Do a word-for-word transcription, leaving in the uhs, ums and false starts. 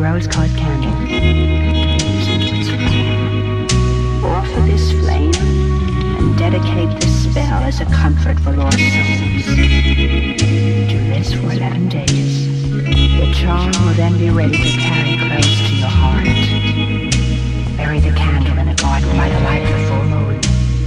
rose-colored candle. Offer this flame and dedicate this spell as a comfort for lost souls. Do this for eleven days. The charm will then be ready to carry close to your heart. Bury the candle in a garden by the light of the full